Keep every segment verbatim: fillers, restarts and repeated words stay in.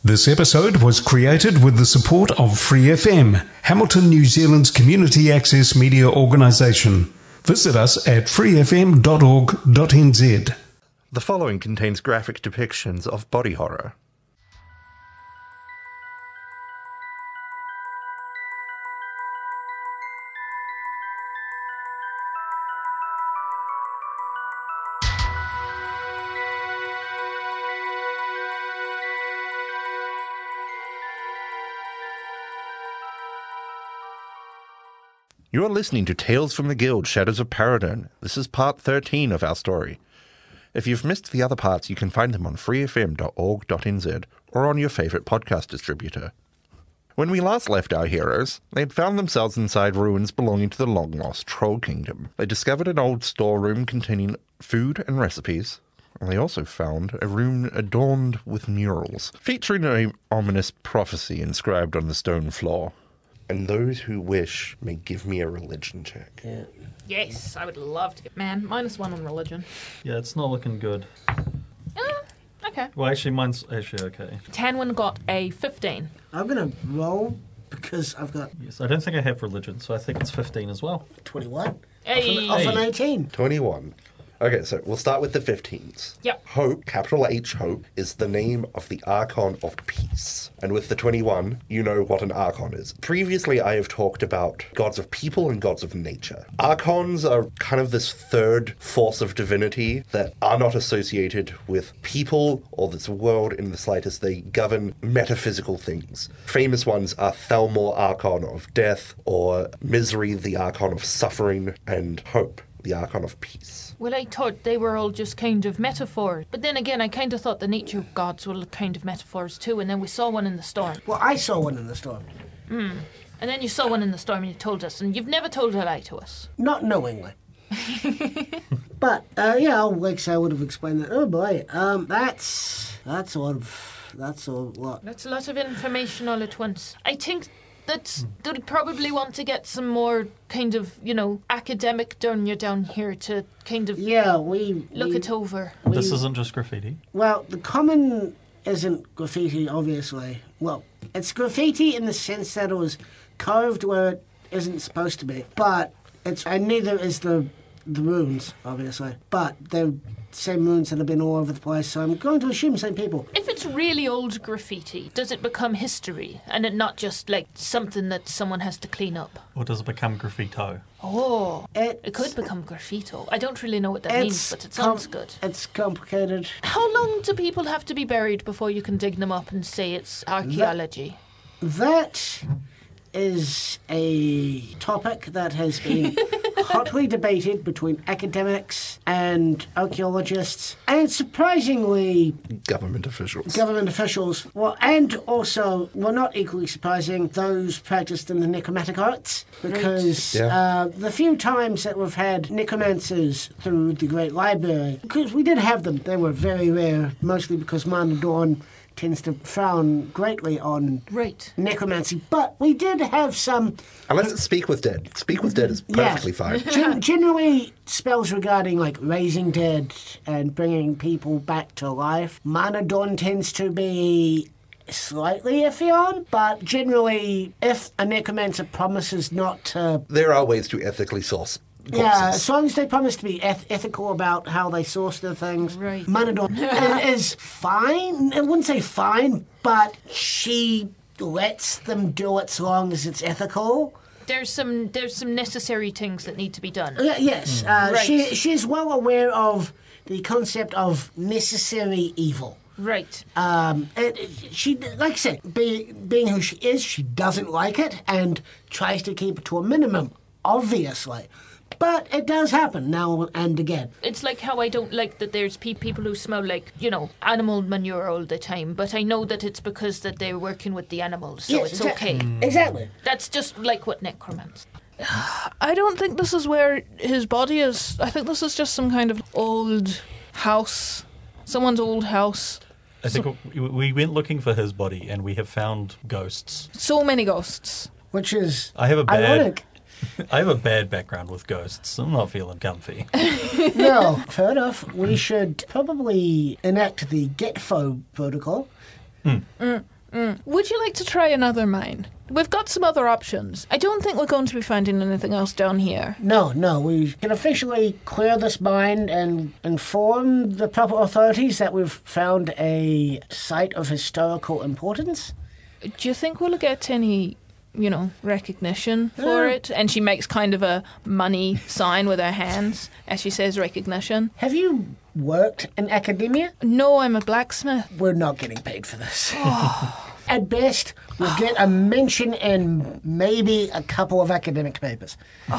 This episode was created with the support of Free F M, Hamilton, New Zealand's community access media organisation. Visit us at free f m dot org dot n z. The following contains graphic depictions of body horror. You are listening to Tales from the Guild, Shadows of Paradon. This is part thirteen of our story. If you've missed the other parts, you can find them on free f m dot org dot n z or on your favourite podcast distributor. When we last left our heroes, they had found themselves inside ruins belonging to the long-lost Troll Kingdom. They discovered an old storeroom containing food and recipes, and they also found a room adorned with murals, featuring an ominous prophecy inscribed on the stone floor. And those who wish may give me a religion check. Yeah. Yes, I would love to get... Man, minus one on religion. Yeah, it's not looking good. Uh, okay. Well, actually, mine's actually okay. Tanwin got a fifteen. I'm going to roll because I've got Yes, I don't think I have religion, so I think it's fifteen as well. twenty-one. Hey. Off an, off an eighteen. twenty-one. Okay, so we'll start with the fifteens. Yep. Hope, capital H Hope, is the name of the Archon of Peace. And with the twenty-one, you know what an Archon is. Previously, I have talked about gods of people and gods of nature. Archons are kind of this third force of divinity that are not associated with people or this world in the slightest. They govern metaphysical things. Famous ones are Thalmor, Archon of Death, or Misery, the Archon of Suffering, and Hope, the Archon of Peace. Well, I thought they were all just kind of metaphors. But then again, I kind of thought the nature gods were kind of metaphors too, and then we saw one in the storm. Well, I saw one in the storm. Mm. And then you saw one in the storm and you told us, and you've never told a lie to us. Not knowingly. But, uh, yeah, like I would have explained that. Oh, boy. Um, that's... That's a lot of... That's a lot. That's a lot of information all at once. I think that they'd probably want to get some more kind of, you know, academic Durnia down here to kind of Yeah, we... look we, it over. we- This isn't just graffiti. Well, the common isn't graffiti, obviously. Well, it's graffiti in the sense that it was carved where it isn't supposed to be. But it's... And neither is the, the runes, obviously. But they're same runes that have been all over the place, so I'm going to assume same people. If it's really old graffiti, does it become history and it not just like something that someone has to clean up? Or does it become graffito? Oh, It's, it could become graffito. I don't really know what that it's means, but it sounds com- good. It's complicated. How long do people have to be buried before you can dig them up and say it's archaeology? That is a topic that has been hotly debated between academics and archaeologists, and surprisingly Government officials. government officials. Well, and also, well, not equally surprising, those practiced in the necromantic arts, because Yeah. uh, the few times that we've had necromancers through the Great Library, because we did have them, they were very rare, mostly because Mana Dawn tends to frown greatly on Right. necromancy, but we did have some... Unless it's Speak with Dead. Speak with Dead is perfectly fine. Gen- generally, spells regarding, like, raising dead and bringing people back to life. Mana Dawn tends to be slightly iffy on, but generally, if a necromancer promises not to... There are ways to ethically source corpses. Yeah, as long as they promise to be eth- ethical about how they source their things. Right. Mana Dawn is fine. I wouldn't say fine, but she lets them do it so long as it's ethical. There's some there's some necessary things that need to be done. Uh, yes, uh, Right. she she's well aware of the concept of necessary evil. Right. Um, and it- she, like I said, be, being who she is, she doesn't like it and tries to keep it to a minimum, obviously. But it does happen now and again. It's like how I don't like that there's pe- people who smell like, you know, animal manure all the time, but I know that it's because that they're working with the animals, so Yes, it's exa- okay. Exactly. That's just like what necromancy. I don't think this is where his body is. I think this is just some kind of old house. Someone's old house. I think we- we went looking for his body and we have found ghosts. So many ghosts. Which is I have a bad... ironic. I have a bad background with ghosts. I'm not feeling comfy. No, fair enough. We should probably enact the Getfo protocol. Hmm. Mm. Mm. Would you like to try another mine? We've got some other options. I don't think we're going to be finding anything else down here. No, no, we can officially clear this mine and inform the proper authorities that we've found a site of historical importance. Do you think we'll get any, you know, recognition for Uh. it? And she makes kind of a money sign with her hands as she says recognition. Have you worked in academia? No, I'm a blacksmith. We're not getting paid for this. At best, we'll get a mention in maybe a couple of academic papers.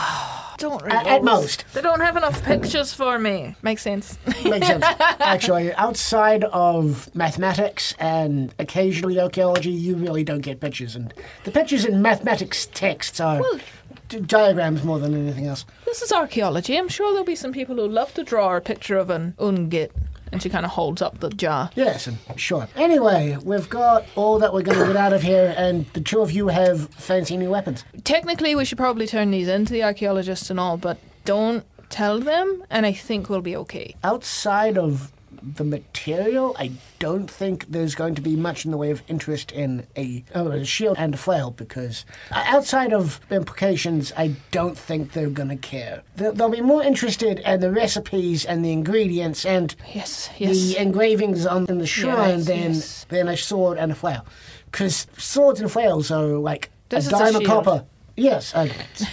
Don't A- really. at most. They don't have enough pictures for me. Makes sense. Makes sense. Actually, outside of mathematics and occasionally archaeology, you really don't get pictures. And the pictures in mathematics texts are d- diagrams more than anything else. This is archaeology. I'm sure there'll be some people who love to draw a picture of an ungit. And she kind of holds up the jar. Yes, and sure. Anyway, we've got all that we're going to get out of here, and the two of you have fancy new weapons. Technically, we should probably turn these into the archaeologists and all, but don't tell them, and I think we'll be okay. Outside of the material, I don't think there's going to be much in the way of interest in a, oh, a shield and a flail, because uh, outside of implications, I don't think they're going to care. They'll, they'll be more interested in the recipes and the ingredients and Yes, yes. the engravings on in the shrine Yes, than, yes. than a sword and a flail. Because swords and flails are like This a is a dime of shield. copper. Yes. Uh,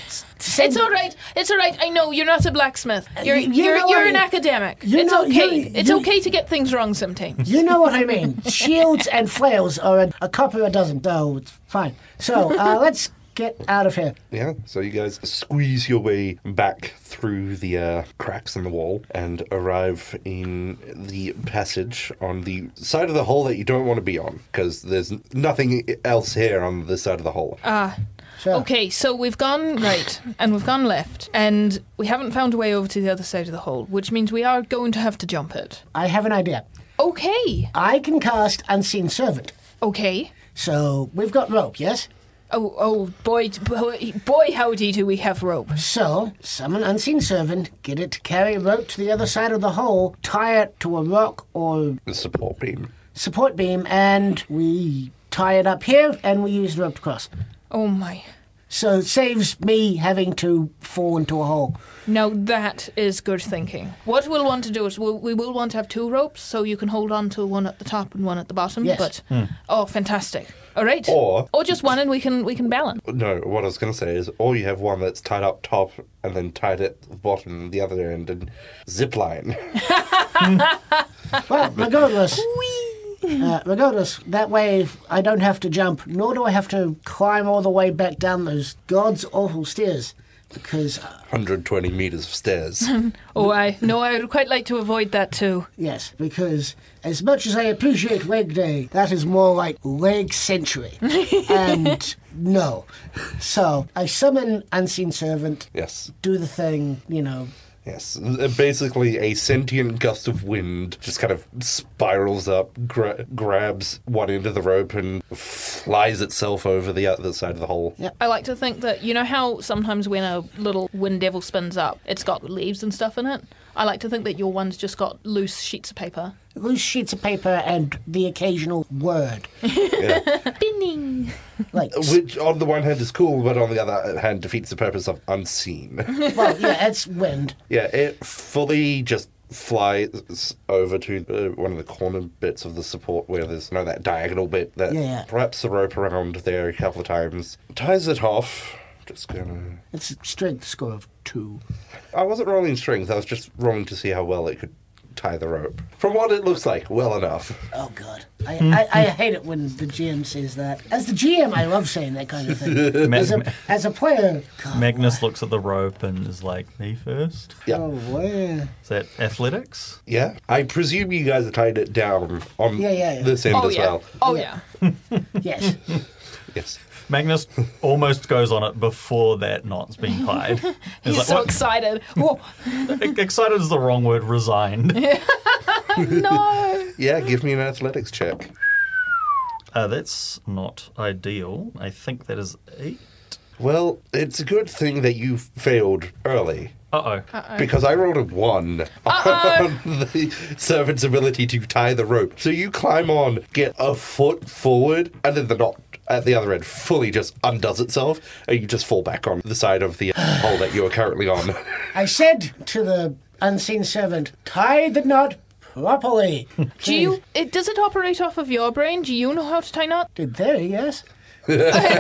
It's all right. It's all right. I know you're not a blacksmith. You're You you're know you're I- an academic. you It's know- okay. you- It's you- okay to get things wrong sometimes. You know what I mean. Shields and flails are a, a copper a dozen, so it's fine. So uh, let's get out of here. Yeah, so you guys squeeze your way back through the uh, cracks in the wall and arrive in the passage on the side of the hole that you don't want to be on, because there's nothing else here on this side of the hole. Ah. So, Okay, so we've gone right and we've gone left, and we haven't found a way over to the other side of the hole, which means we are going to have to jump it. I have an idea. Okay. I can cast Unseen Servant. Okay. So we've got rope, yes? Oh, oh, boy, boy, boy, howdy do we have rope. So, summon Unseen Servant, get it to carry rope to the other side of the hole, tie it to a rock or The support beam. support beam, and we tie it up here, and we use the rope to cross. Oh my. So it saves me having to fall into a hole. Now that is good thinking. What we'll want to do is we'll, we will want to have two ropes, so you can hold on to one at the top and one at the bottom. Yes. But oh, fantastic! All right. Or- or just one, and we can we can balance. No, what I was going to say is, or you have one that's tied up top and then tied at the bottom, the other end, and zip line. Well, regardless, uh, regardless, that way I don't have to jump, nor do I have to climb all the way back down those god's awful stairs, because, uh, one hundred twenty meters of stairs. Oh, I no, I would quite like to avoid that too. yes, because as much as I appreciate leg day, that is more like leg century. And no. So I summon Unseen Servant, Yes. do the thing, you know. Yes, basically a sentient gust of wind just kind of spirals up, gra- grabs one end of the rope and flies itself over the other side of the hole. Yep. I like to think that, you know how sometimes when a little wind devil spins up, it's got leaves and stuff in it? I like to think that your one's just got loose sheets of paper. Loose sheets of paper and the occasional word. Binning! Like, Which, on the one hand, is cool, but on the other hand, defeats the purpose of unseen. well, yeah, it's wind. Yeah, it fully just flies over to uh, one of the corner bits of the support where there's, you know, that diagonal bit that Yeah, yeah. wraps the rope around there a couple of times, ties it off. Just gonna. It's a strength score of two. I wasn't rolling strength, I was just rolling to see how well it could tie the rope. From what it looks like, well enough. Oh, God. I, I, I hate it when the G M says that. As the G M, I love saying that kind of thing. Ma- As a, as a player, God, Magnus looks at the rope and is like, me first? Yeah. oh, yeah. Is that athletics? Yeah. I presume you guys have tied it down on Yeah, yeah, yeah. this end Oh, as yeah. well. Oh, Yeah. yeah. Yes. Yes. Magnus almost goes on it before that knot's been tied. He's like, so "What?" excited. Whoa. Excited is the wrong word, resigned. No! Yeah, give me an athletics check. Uh, that's not ideal. I think that is eight. Well, it's a good thing that you failed early. Uh-oh. Uh-oh. Because I rolled a one on the servant's ability to tie the rope. So you climb on, get a foot forward, and then the knot at the other end fully just undoes itself, and you just fall back on the side of the hole that you are currently on. I said to the unseen servant, tie the knot properly. Do you? It, does it operate off of your brain? Do you know how to tie knot? In theory, yes. Or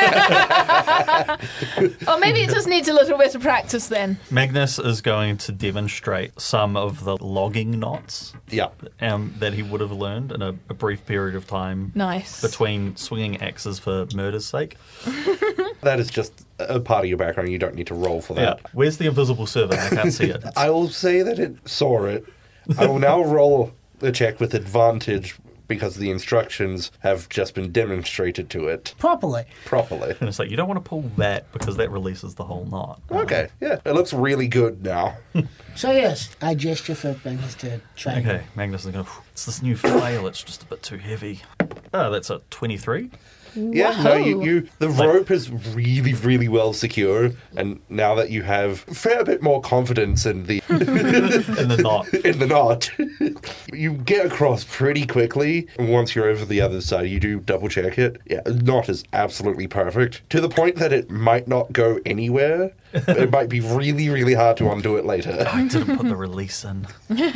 maybe it just needs a little bit of practice then. Magnus is going to demonstrate some of the logging knots Yeah. um, that he would have learned in a, a brief period of time Nice. between swinging axes for murder's sake. That is just a part of your background. You don't need to roll for Yeah. that. Where's the invisible servant? I can't see it. I will say that it saw it. I will now roll a check with advantage because the instructions have just been demonstrated to it Properly. properly. And it's like, you don't want to pull that because that releases the whole knot. Okay, yeah. It looks really good now. So yes, I gesture for Magnus to try. Okay, Magnus is going, it's this new flail, it's just a bit too heavy. Oh, that's a twenty-three. Yeah, no, you, Whoa. you the rope is really, really well secure, and now that you have a fair bit more confidence in the In the knot. in the knot, you get across pretty quickly. And once you're over the other side, you do double check it. Yeah, the knot is absolutely perfect to the point that it might not go anywhere. It might be really, really hard to undo it later. I didn't put the release in.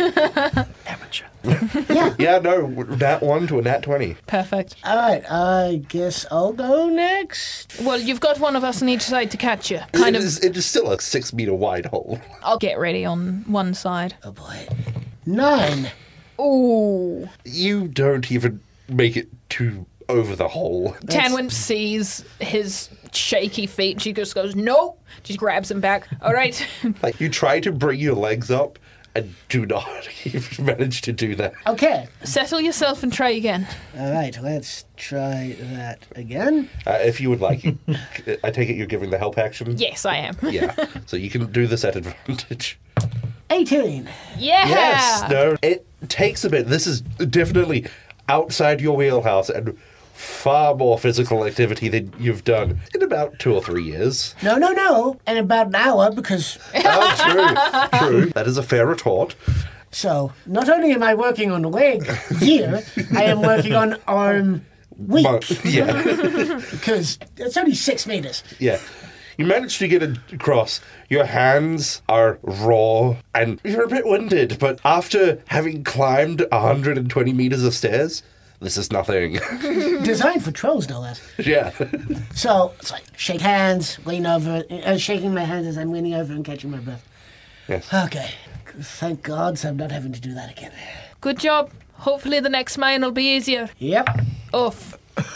Amateur. Yeah, no, nat one to a nat twenty. Perfect. All right, I guess I'll go next. Well, you've got one of us on each side to catch you. Kind It of. is, it is still a six meter wide hole. I'll get ready on one side. Oh boy, nine. Ooh. You don't even make it to over the hole. Tanwin sees his shaky feet. She just goes, nope. She grabs him back. All right. Like, you try to bring your legs up and do not even manage to do that. Okay. Settle yourself and try again. All right, let's try that again. Uh, if you would like, you, I take it you're giving the help action? Yes, I am. Yeah, so you can do this at advantage. eighteen. Yeah. Yes, no, it takes a bit. This is definitely outside your wheelhouse and far more physical activity than you've done in about two or three years. No, no, no. In about an hour, because Oh, true, true. That is a fair retort. so not only am I working on leg here, I am working on arm week But, yeah, because it's only six meters. yeah. You manage to get it across. Your hands are raw and you're a bit winded, but after having climbed one hundred twenty meters of stairs, this is nothing. Designed for trolls, no less. Yeah. So it's like shake hands, lean over, uh, shaking my hands as I'm leaning over and catching my breath. Yes. Okay. Thank God, so I'm not having to do that again. Good job. Hopefully the next mine will be easier. Yep. Oof.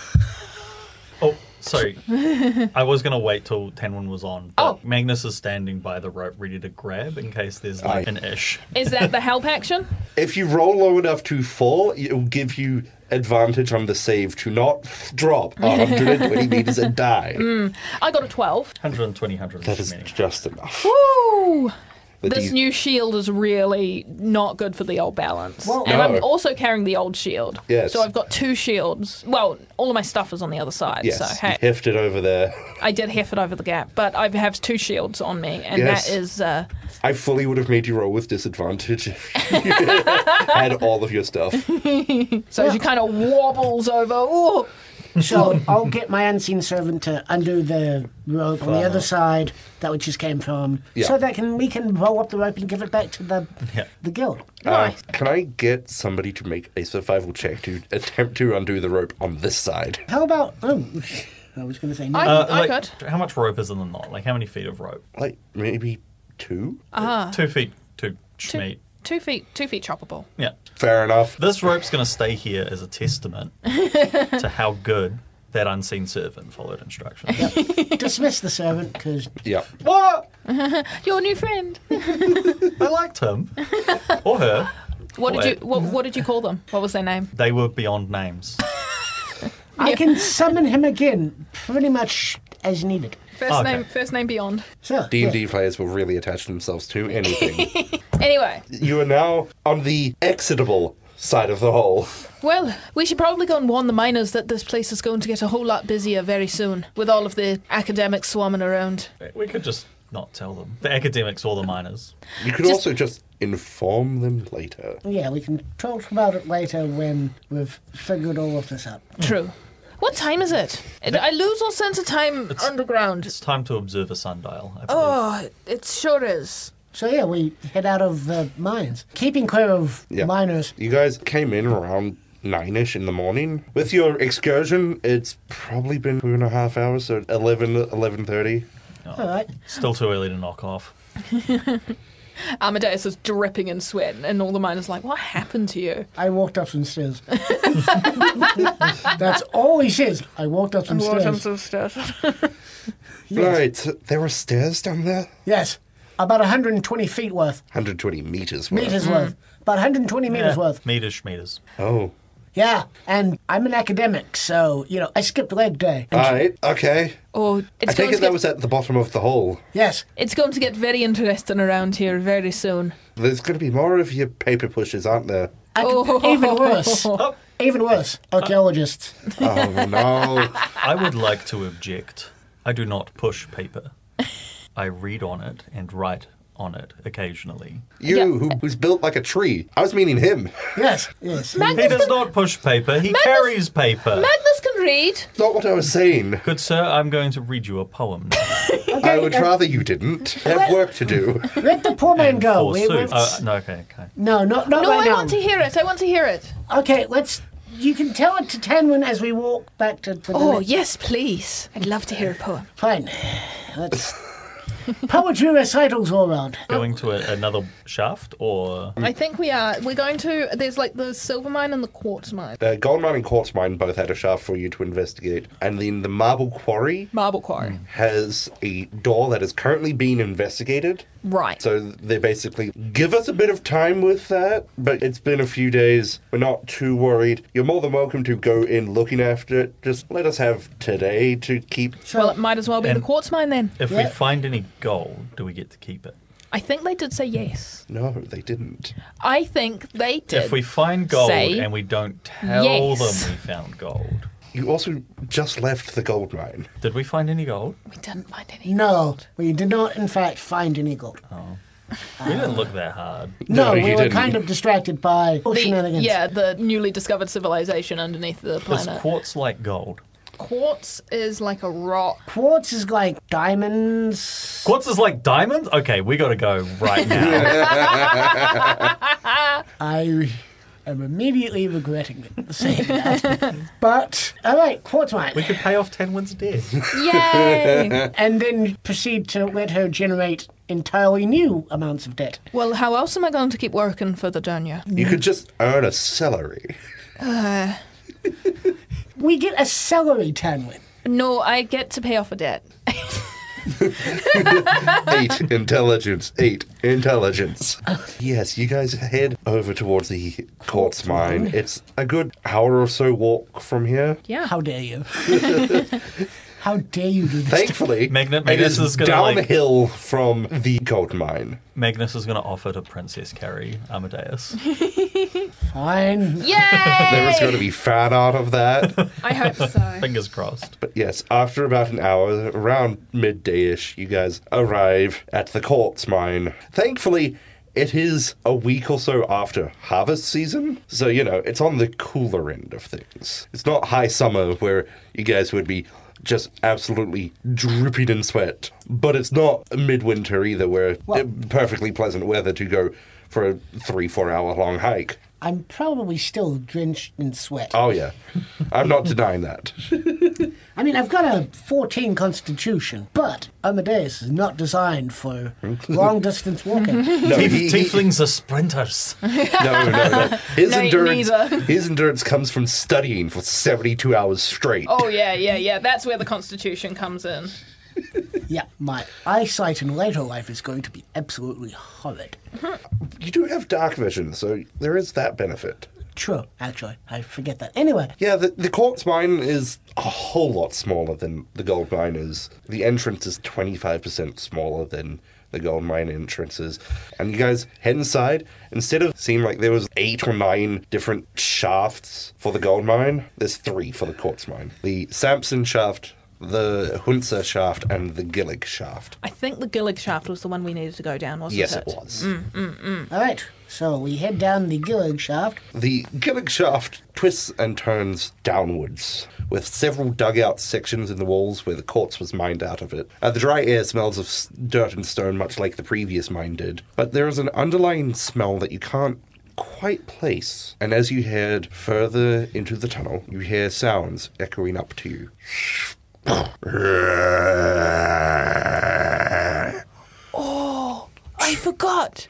Oh, sorry. I was going to wait till Tanwin was on, but Oh. Magnus is standing by the rope ready to grab in case there's like Aye. an ish. Is that the help action? If you roll low enough to fall, it'll give you advantage on the save to not drop one hundred twenty meters and die. I got a twelve. one hundred twenty, one hundred That is twenty. just enough. Woo! The This D- new shield is really not good for the old balance. Well- and No. I'm also carrying the old shield. Yes. So I've got two shields. Well, all of my stuff is on the other side. Yes, So, hey, you heft it over there. I did heft it over the gap, but I have two shields on me, and Yes. that is. Uh, I fully would have made you roll with disadvantage if you had all of your stuff. so she kind of wobbles over. Ooh. So I'll get my unseen servant to undo the rope on the other side that we just came from, Yeah. so that can we can roll up the rope and give it back to the Yeah. the guild. Uh, Nice. can I get somebody to make a survival check to attempt to undo the rope on this side? How about? Oh, I was going to say no. I- Uh, I like, could. how much rope is in the knot? Like, how many feet of rope? Like, maybe two? Ah. Two feet, two, Two, feet. two feet, two feet choppable. Yeah. Fair enough. This rope's going to stay here as a testament to how good that unseen servant followed instructions. Dismiss the servant because Yeah. What? Your new friend. I liked him. Or her. What did Wait. you? What, what did you call them? What was their name? They were beyond names. I can summon him again pretty much as needed. First Okay. name. First name beyond. So D and D players will really attach themselves to anything. Anyway, You are now on the exitable side of the hole. well, we should probably go and warn the miners that this place is going to get a whole lot busier very soon with all of the academics swarming around. We could just not tell them. The academics or the miners. You could Just- also just inform them later. Yeah, we can talk about it later when we've figured all of this out. True. What time is it? it I lose all sense of time It's- underground. It's time to observe a sundial, I believe. Oh, it sure is. So yeah, we head out of the mines, keeping clear of Yeah. miners. You guys came in around nine-ish in the morning. With your excursion, it's probably been two and a half hours, so eleven, eleven thirty. All right. Still too early to knock off. Amadeus is dripping in sweat, and all the miners are like, what happened to you? I walked up some stairs. That's all he says. I walked up some stairs. stairs. Yes. Right, so there were stairs down there? Yes. About one hundred twenty feet worth. one hundred twenty meters worth. Meters worth. About one hundred twenty meters Yeah, worth. Meters, meters. Oh. Yeah. And I'm an academic, so, you know, I skipped leg day. Right, okay. Oh, I it's take going, it to that get, was at the bottom of the hole. Yes. it's going to get very interesting around here very soon. There's going to be more of your paper pushes, aren't there? I could- Oh. Even worse. Oh, Even worse. Archaeologists. Oh, no. I would like to object. I do not push paper. I read on it and write on it occasionally. You, Yeah. who, who's built like a tree. I was meaning him. Yes. Yes. He does not push paper, he carries paper. Magnus can read. Not what I was saying. Good sir, I'm going to read you a poem now. I would uh, rather you didn't. have work to do. Let the poor man And go. We- forsooth- we- uh, no, okay, okay. no, not, not No, right I now. want to hear it. I want to hear it. Okay, let's... You can tell it to Tanwin as we walk back to... to the Oh, next- yes, please. I'd love to hear a poem. Fine. Let's... Poetry recitals all around. Going to a, another shaft, or I think we are. We're going to. There's like the silver mine and the quartz mine. The gold mine and quartz mine both had a shaft for you to investigate. And then the marble quarry Marble quarry. has a door that is currently being investigated. Right. So they basically give us a bit of time with that, but it's been a few days. We're not too worried. You're more than welcome to go in looking after it. Just let us have today to keep. well, it might as well be And- the quartz mine then. if Yeah. we find any gold, do we get to keep it? I think they did say yes. No, they didn't. I think they did. If we find gold say and we don't tell yes. them we found gold, You also just left the gold mine. did we find any gold? We didn't find any. No, we did not, in fact, find any gold. We didn't look that hard. No, No, we you were didn't. kind of distracted by The, shenanigans. yeah, the newly discovered civilization underneath the Is planet. quartz like gold? Quartz is like a rock. Quartz is like diamonds. Quartz is like diamonds? Okay, we gotta go right now. I am immediately regretting it, saying that. But, all right, quartz mine. We could pay off Tenwin's debt. Yay! And then proceed to let her generate entirely new amounts of debt. Well, how else am I going to keep working further down here? You could just earn a salary. We get a salary, Tanwin. No, I get to pay off a debt. Eight intelligence. Eight intelligence. Yes, you guys head over towards the quartz mine. It's a good hour or so walk from here. Yeah. How dare you? How dare you do this? Thankfully, Magna- it Magnus is is gonna, like- downhill from the gold mine. Magnus is gonna offer to Princess Carrie Amadeus. Fine. Yay! There is going to be fan art of that. I hope so. Fingers crossed. But yes, after about an hour, around midday-ish, you guys arrive at the quartz mine. Thankfully, it is a week or so after harvest season, so, you know, it's on the cooler end of things. It's not high summer where you guys would be just absolutely dripping in sweat. But it's not midwinter either, where Well- it, perfectly pleasant weather to go for a three, four hour long hike. I'm probably still drenched in sweat. Oh, yeah. I'm not denying that. I mean, I've got a fourteen constitution, but Amadeus is not designed for long distance walking. No, Tief- he- he- Tieflings are sprinters. No, no, no. His No, endurance, neither. his endurance comes from studying for seventy-two hours straight. Oh, yeah, yeah, yeah. That's where the Constitution comes in. Yeah, my eyesight in later life is going to be absolutely horrid. You do have dark vision, so there is that benefit. True, actually. I forget that. Anyway, Yeah, the, the quartz mine is a whole lot smaller than the gold mine is. The entrance is twenty-five percent smaller than the gold mine entrances. And you guys head inside. Instead of seeing like there was eight or nine different shafts for the gold mine, there's three for the quartz mine. The Samson shaft the Hunza shaft and the Gillig shaft. I think the Gillig shaft was the one we needed to go down, wasn't Yes, it? it was. All right, so we head down the Gillig shaft. The Gillig shaft twists and turns downwards, with several dugout sections in the walls where the quartz was mined out of it. Uh, the dry air smells of s- dirt and stone, much like the previous mine did, but there is an underlying smell that you can't quite place. And as you head further into the tunnel, you hear sounds echoing up to you. Oh, I forgot.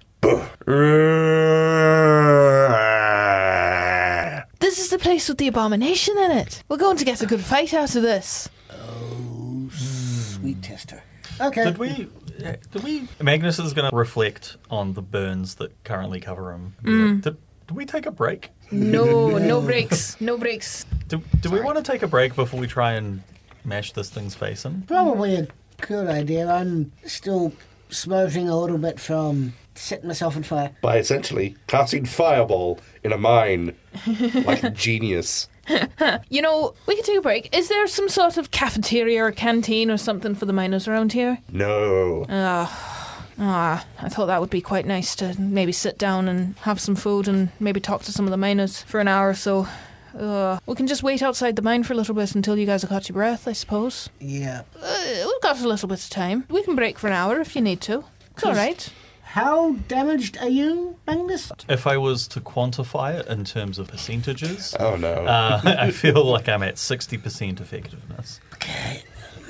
This is the place with the abomination in it. We're going to get a good fight out of this. Oh, sweet tester. Okay. Did we? Did we? Magnus is going to reflect on the burns that currently cover him. Mm. Did, did we take a break? No, no breaks. No breaks. Do, do we want to take a break before we try and mash this thing's face in? Probably a good idea. I'm still smoking a little bit from setting myself on fire. By essentially casting fireball in a mine like a genius. You know, we could take a break. Is there some sort of cafeteria or canteen or something for the miners around here? No. Ah, I thought that would be quite nice to maybe sit down and have some food and maybe talk to some of the miners for an hour or so. Uh, we can just wait outside the mine for a little bit until you guys have caught your breath, I suppose. Yeah. Uh, we've got a little bit of time. We can break for an hour if you need to. It's all right. How damaged are you, Magnus? If I was to quantify it in terms of percentages, Oh no. uh, I feel like I'm at sixty percent effectiveness. Okay.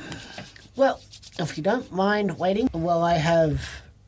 Well, if you don't mind waiting while I have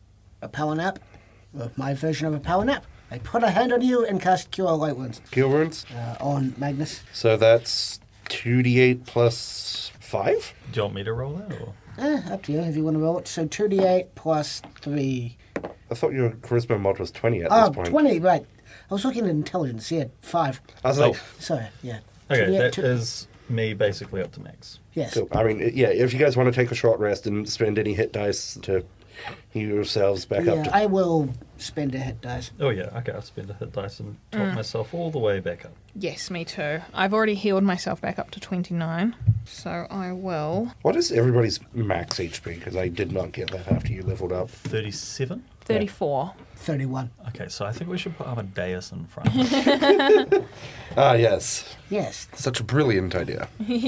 a power nap, or my version of a power nap, I put a hand on you and cast Cure Light Wounds Kill wounds. uh, on Magnus. So that's two d eight plus five? Do you want me to roll that? Or? Eh, up to you if you want to roll it. So two d eight plus three. I thought your charisma mod was twenty at Oh, this point. twenty, right. I was looking at intelligence. Yeah, five. I was like, Oh. Sorry, yeah. Okay, two d eight, that two- is me basically up to max. Yes. cool. I mean, yeah, if you guys want to take a short rest and spend any hit dice to heal yourselves back Yeah, up to... I will spend a hit dice. Oh yeah, okay, I'll spend a hit dice and talk myself all the way back up. Yes, me too. I've already healed myself back up to twenty-nine, so I will. What is everybody's max H P? Because I did not get that after you leveled up. thirty-seven? thirty-four. thirty-one. Okay, so I think we should put Amadeus in front. Ah, yes. Yes. Such a brilliant idea.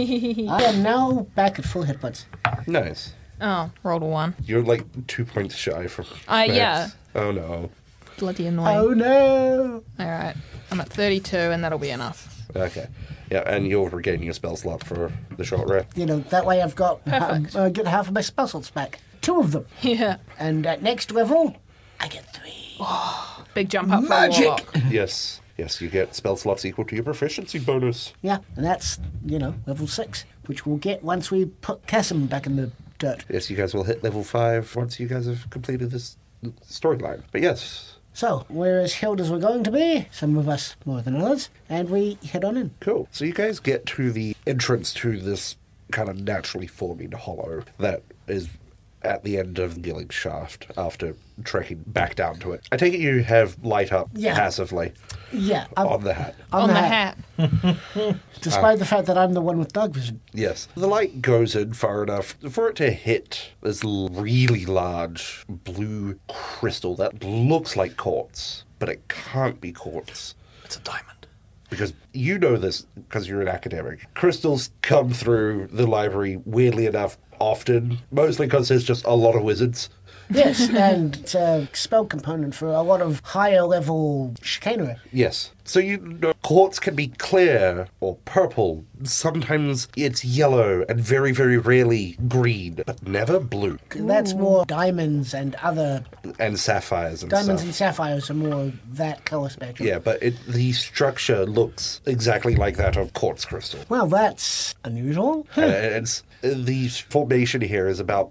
I am now back at full hit points. Nice. Oh, rolled a one. You're like two points shy from... Uh, max. yeah. Oh, no. Bloody annoying. Oh no! Alright, I'm at thirty-two and that'll be enough. Okay. Yeah, and you'll regain your spell slot for the short rest. You know, that way I've got Perfect. uh, get half of my spell slots back. Two of them. Yeah. And at next level, I get three. Big jump up for a Magic! warlock. Yes. Yes, you get spell slots equal to your proficiency bonus. Yeah, and that's, you know, level six, which we'll get once we put Cassim back in the dirt. Yes, you guys will hit level five once you guys have completed this storyline. But yes, So, we're as healed as we're going to be, some of us more than others, and we head on in. cool. So you guys get to the entrance to this kind of naturally forming hollow that is at the end of the Gillig shaft after trekking back down to it. I take it you have light up Yeah. passively Yeah, I'm on the hat. on, On the, the hat. hat. Despite the fact that I'm the one with dog vision. Yes. The light goes in far enough for it to hit this l- really large blue crystal that looks like quartz, but it can't be quartz. It's a diamond. Because you know this because you're an academic. Crystals come through the library, weirdly enough, often, mostly because there's just a lot of wizards. Yes, and it's a spell component for a lot of higher level chicanery. Yes. So you know quartz can be clear or purple. Sometimes it's yellow and very, very rarely green, but never blue. That's more diamonds and other... And sapphires and Diamonds stuff. and sapphires are more that colour spectrum. Yeah, but it, the structure looks exactly like that of quartz crystal. Well, that's unusual. uh, it's, the formation here is about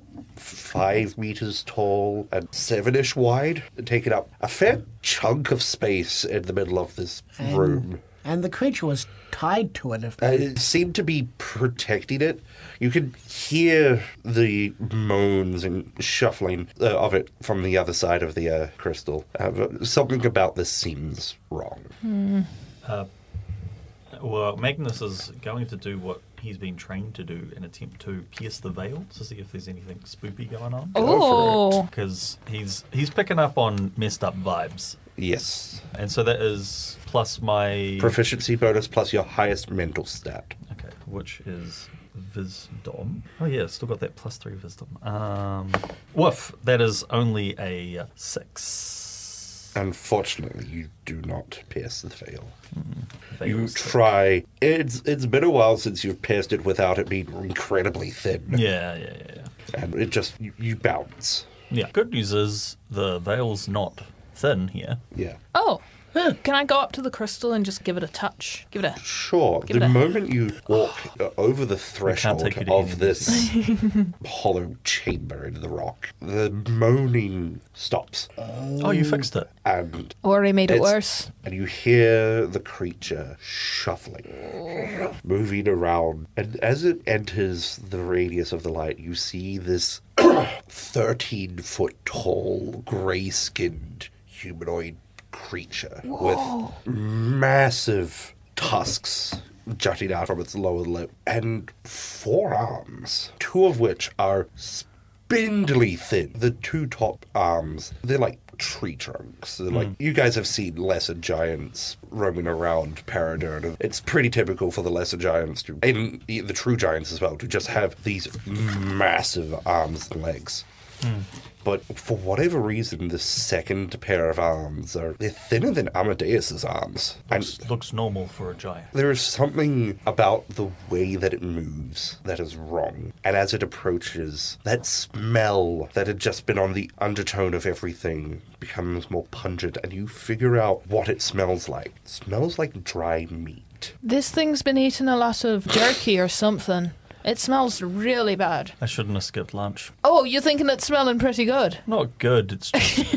five meters tall and seven-ish wide, taking up a fair chunk of space in the middle of this room. And the creature was tied to it. If Uh, it seemed to be protecting it. You could hear the moans and shuffling uh, of it from the other side of the uh, crystal. Uh, but something about this seems wrong. Well, Magnus is going to do what he's been trained to do an attempt to pierce the veil to see if there's anything spoopy going on. Oh. Because he's he's picking up on messed up vibes. Yes. And so that is plus my... Proficiency bonus plus your highest mental stat. Okay, which is wisdom. Oh yeah, still got that plus three wisdom. Um, woof, that is only a six. Unfortunately, you do not pierce the veil. Mm, You veil's try. It's it's been a while since you've pierced it without it being incredibly thin. thick. Yeah, yeah, yeah, yeah. And it just, you, you bounce. Yeah. Good news is the veil's not thin here. Yeah. Oh. Can I go up to the crystal and just give it a touch? Give it a... Sure. Give the it a- moment you walk uh, over the can't threshold take you to of any this hollow chamber in the rock, the moaning stops. Oh, you fixed it. And Already made it It's- worse. and you hear the creature shuffling, moving around. And as it enters the radius of the light, you see this thirteen foot tall, grey skinned humanoid creature with massive tusks jutting out from its lower lip and four arms, two of which are spindly thin. The two top arms, they're like tree trunks. They're like, you guys have seen lesser giants roaming around Paradern. It's pretty typical for the lesser giants to, and the the true giants as well, to just have these massive arms and legs. But for whatever reason, the second pair of arms are they're thinner than Amadeus's arms. And Looks, looks normal for a giant. there is something about the way that it moves that is wrong. And as it approaches, that smell that had just been on the undertone of everything becomes more pungent, and you figure out what it smells like. It smells like dry meat. This thing's been eating a lot of jerky or something. It smells really bad. I shouldn't have skipped lunch. Oh, you're thinking it's smelling pretty good? Not good, it's just...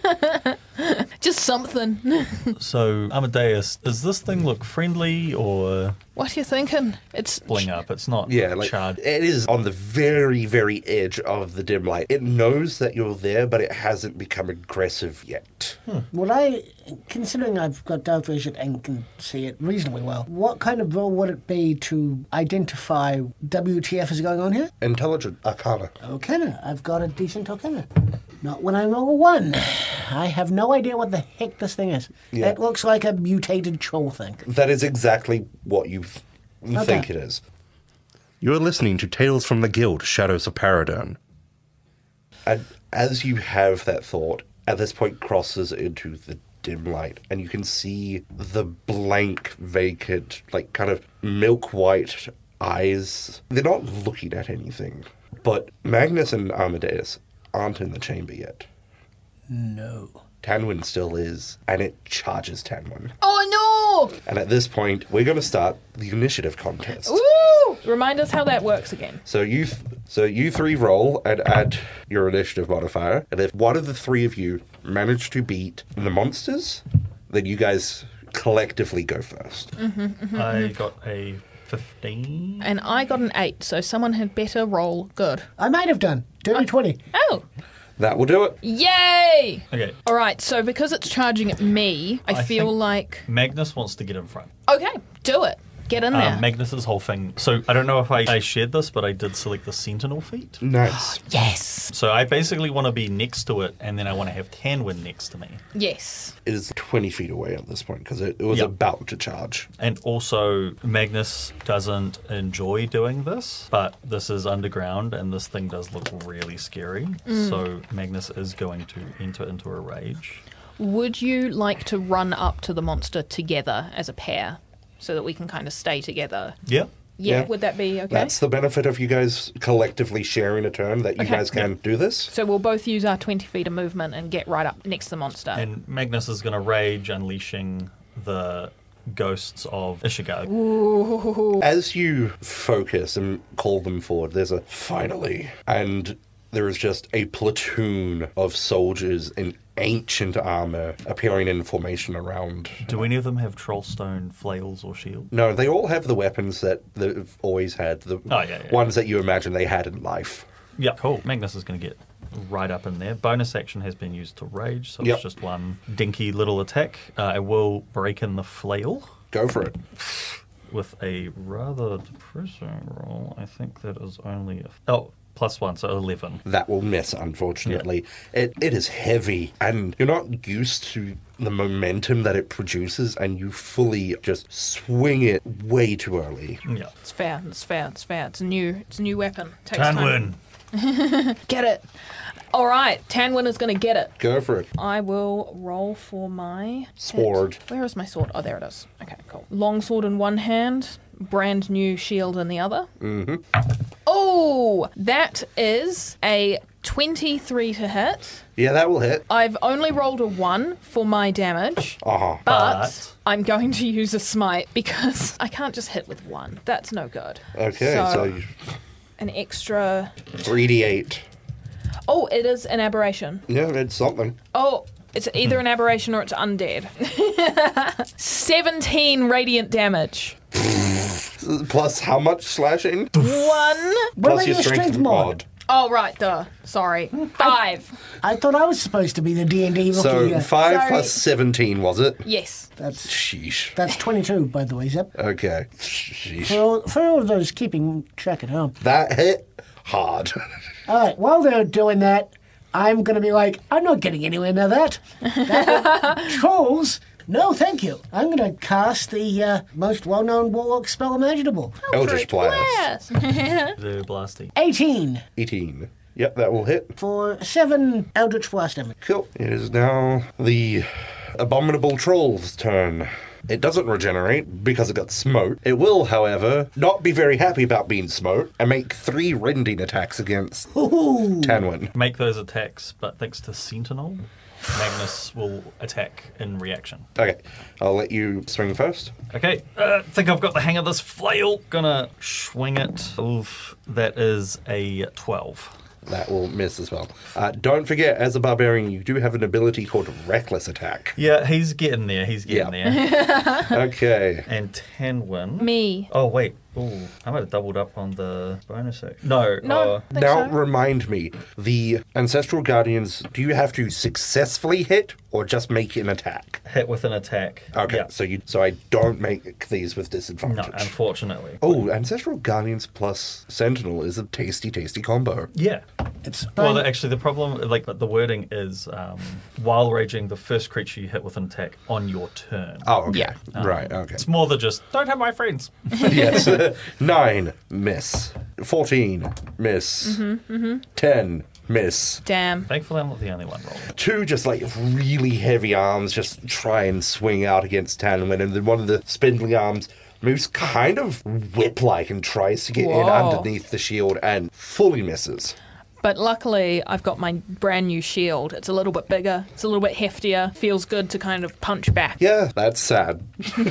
Just something. So, Amadeus, does this thing look friendly or What are you thinking? It's... bling up? It's not Yeah, like charred. it is on the very, very edge of the dim light. It knows that you're there, but it hasn't become aggressive yet. Would I, considering I've got dark vision and can see it reasonably well, what kind of role would it be to identify W T F is going on here? Intelligent Arcana. Arcana. I've got a decent Arcana. Not when I roll a one. I have no idea what the heck this thing is. Yeah. It looks like a mutated troll thing. That is exactly what you, th- you Okay. think it is. You're listening to Tales from the Guild, Shadows of Paradern. And as you have that thought, at this point crosses into the dim light, and you can see the blank, vacant, like kind of milk white eyes. They're not looking at anything. But Magnus and Amadeus aren't in the chamber yet. No. Tanwin still is, and it charges Tanwin. Oh, And at this point, we're going to start the initiative contest. no! Woo! Remind us how that works again. So you, th- so you three roll and add your initiative modifier, and if one of the three of you manage to beat the monsters, then you guys collectively go first. I got a fifteen. And I got an eight, so someone had better roll good. I might have done. Dirty twenty. Oh! That will do it. Yay! Okay, All right, so because it's charging at me, I, I feel think- like... Magnus wants to get in front. Okay, do it. Get in there. Um, Magnus's whole thing. So I don't know if I, I shared this, but I did select the Sentinel feat. Nice. Yes. So I basically want to be next to it, and then I want to have Tanwin next to me. Yes. It is twenty feet away at this point because it, it was Yep. about to charge. And also, Magnus doesn't enjoy doing this, but this is underground, and this thing does look really scary. So Magnus is going to enter into a rage. Would you like to run up to the monster together as a pair so that we can kind of stay together? Yeah. Yeah, Yeah. would that be okay? That's the benefit of you guys collectively sharing a turn, that you Okay. guys can do this. So we'll both use our twenty feet of movement and get right up next to the monster. And Magnus is going to rage, unleashing the ghosts of Ishigard. As you focus and call them forward, there's a finally, and there is just a platoon of soldiers in ancient armor appearing in formation around. Do any of them have trollstone flails or shields? No, they all have the weapons that they've always had, the Oh, yeah, yeah. ones that you imagine they had in life. Yeah, cool. Magnus is going to get right up in there. Bonus action has been used to rage, so Yep. it's just one dinky little attack. Uh, I will break in the flail. Go for it. with a rather depressing roll. I think that is only a... Oh, plus one, so eleven. That will miss, unfortunately. It It is heavy, and you're not used to the momentum that it produces, and you fully just swing it way too early. Yeah. It's fair. It's fair. It's fair. It's a new. It's a new weapon. Takes time. Tanwin. Get it. All right. Tanwin is going to get it. Go for it. I will roll for my Sword. hit. Where is my sword? Oh, there it is. Okay, cool. Long sword in one hand, brand new shield in the other. Mm-hmm. Oh, that is a twenty-three to hit. Yeah, that will hit. I've only rolled a one for my damage. Uh-huh. But, But- I'm going to use a smite because I can't just hit with one. That's no good. Okay, so, so, you an extra. three d eight. Oh, it is an aberration. Yeah, it's something. Oh, it's either an aberration or it's undead. seventeen radiant damage. Plus how much slashing? One. What Plus about your your strength strength mod? mod. Oh, right, duh. Sorry. Five. I thought I was supposed to be the D and D rookie So here. five Sorry. plus seventeen, was it? Yes. That's Sheesh. that's twenty-two, by the way, Zep. Okay. Sheesh. For all, for all of those keeping track at home. That hit hard. All right, while they're doing that, I'm going to be like, I'm not getting anywhere near that. that trolls? No, thank you. I'm going to cast the uh, most well-known warlock spell imaginable. Eldritch Blast. Yes. The blasty. eighteen eighteen. Yep, that will hit. for seven Eldritch Blast damage. Cool. It is now the Abominable Troll's turn. It doesn't regenerate because it got smote. It will, however, not be very happy about being smote and make three rending attacks against Ooh. Tanwin. Make those attacks, but thanks to Sentinel, Magnus will attack in reaction. Okay, I'll let you swing first. Okay, uh, think I've got the hang of this flail. Gonna swing it. Oof, that is a twelve. That will miss as well. Uh, don't forget, as a barbarian, you do have an ability called Reckless Attack. Yeah, he's getting there. He's getting there. Okay. And Tanwin. Me. Oh wait. Ooh, I might have doubled up on the bonus action. No. No. Uh, Think Now, so. remind me, the Ancestral Guardians, do you have to successfully hit or just make an attack? hit with an attack. Okay, Yeah. so you so I don't make these with No, disadvantage. unfortunately. Oh, Ancestral Guardians plus Sentinel is a tasty, tasty combo. Yeah. It's Well, the, actually, the problem, like the wording is, um, while raging, the first creature you hit with an attack on your turn. Oh, okay. Yeah. Right, okay. It's more than just don't have my friends. Yes. Nine, miss. Fourteen, miss. Mm-hmm, mm-hmm. Ten, miss. Damn. Thankfully, I'm not the only one rolling. Two just like really heavy arms just try and swing out against Tanwin, and then one of the spindly arms moves kind of whip-like and tries to get in Whoa. underneath the shield and fully misses. But luckily, I've got my brand new shield. It's a little bit bigger. It's a little bit heftier. Feels good to kind of punch back. Yeah, that's sad.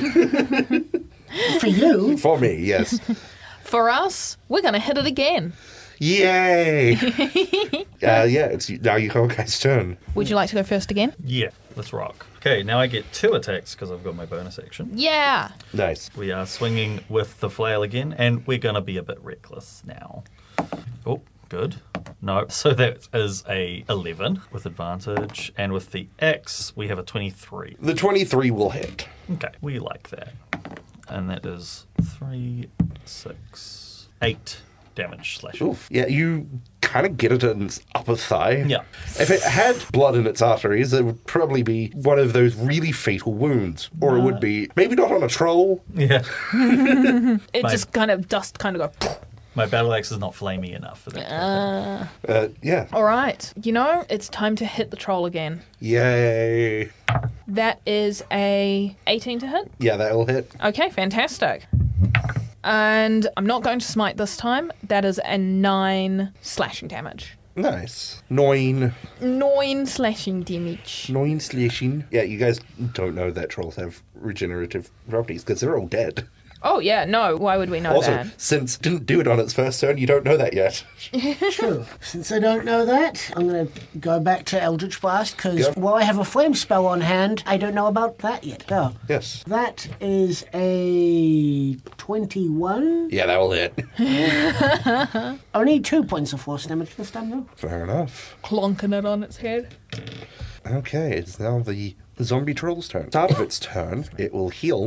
for you. For me, yes. For us, we're going to hit it again. Yay! uh, yeah, it's now your guy's turn. Would you like to go first again? Yeah, let's rock. Okay, now I get two attacks because I've got my bonus action. Yeah. Nice. We are swinging with the flail again, and we're going to be a bit reckless now. Oh, good. No, so that is a eleven with advantage, and with the X, we have a twenty-three. The twenty-three will hit. Okay, we like that. And that is three, six, eight damage slashing. Oof. Yeah, you kind of get it in its upper thigh. Yeah. If it had blood in its arteries, it would probably be one of those really fatal wounds. Or it would be, maybe not on a troll. Yeah. It My- just kind of, dust kind of go. My battle axe is not flamey enough for that. Uh, Uh, yeah. all right. You know, it's time to hit the troll again. Yay. That is a eighteen to hit. Yeah, that'll hit. Okay, fantastic. And I'm not going to smite this time. That is a nine slashing damage. Nice. Nine. Nine slashing damage. Nine slashing. Yeah, you guys don't know that trolls have regenerative properties because they're all dead. Oh, yeah, no. Why would we know Also, that? since it didn't do it on its first turn, you don't know that yet. True. Since I don't know that, I'm going to go back to Eldritch Blast, because Yeah. while I have a flame spell on hand, I don't know about that yet. So, Yes. that is a twenty-one. Yeah, that will hit. Only two points of force damage this time, though. Fair enough. Clonking it on its head. Okay, it's now the zombie troll's turn. Start of its turn, it will heal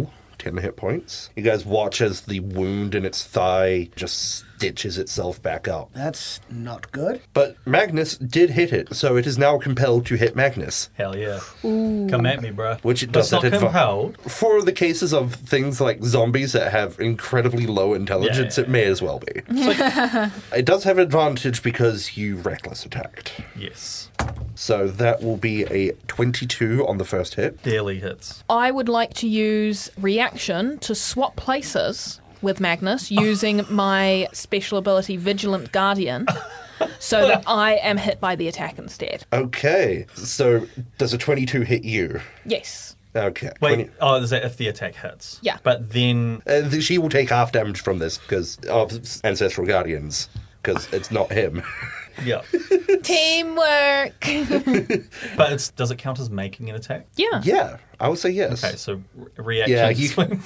ten hit points. You guys watch as the wound in its thigh just stitches itself back up. That's not good. But Magnus did hit it, so it is now compelled to hit Magnus. Hell yeah. Come at me, bruh. Which it But it's does not at adva- compelled. For the cases of things like zombies that have incredibly low intelligence, Yeah, yeah, it may as well be. It does have advantage because you reckless attacked. Yes. So that will be a twenty-two on the first hit. Barely hits. I would like to use reaction to swap places with Magnus using my special ability Vigilant Guardian so that I am hit by the attack instead. Okay, so does a twenty-two hit you? Yes. Okay. Wait, twenty oh, is that if the attack hits? Yeah. But then, Uh, th- she will take half damage from this because of Ancestral Guardians, because it's not him. yeah. Teamwork. But it's, does it count as making an attack? Yeah. Yeah, I would say yes. Okay, so re- reaction Yeah, you- swing.